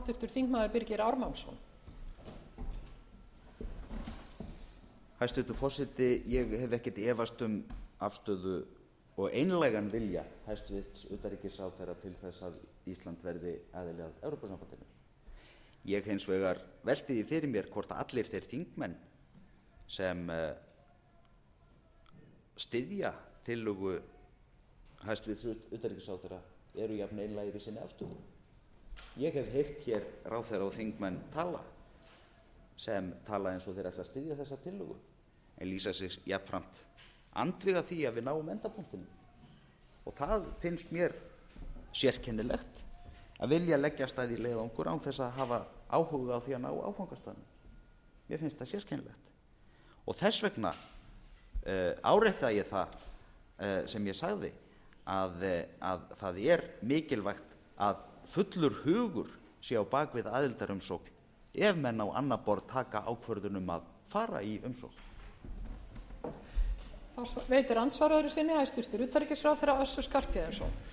Háttvirtur þingmaður Birgir Ármannsson. Hæstvirtur forseti, ég hef ekkert efast afstöðu og einlægan vilja hæstvirts utanríkisráðherra til þess að Ísland verði aðili að Evrópusambandinu. Ég hins vegar velti því fyrir mér hvort allir þeir þingmenn sem styðja tillögu hæstvirts utanríkisráðherra eru jafn einlægir í sinni afstöðu. Ég hef heyrt hér ráðherra og þingmenn sem tala eins og þeir ætla að styðja þessa tillögu en lýsa sig jafnframt andvíga því að við náum endapunktinum. Og það finnst mér sérkennilegt að vilja leggja af stað í leiðangur án þess að hafa áhuga á því að ná áfangastaðnum. Mér finnst það sérkennilegt. Og þess vegna árétta ég það sem ég sagði að það er mikilvægt að fullur hugur sé á bak við aðildarumsókn ef menn á annað borð taka ákvörðun að fara í umsókn. Þá veitir andsvar öðru sinni hæstvirtur utanríkisráðherra Össur Skarphéðinsson.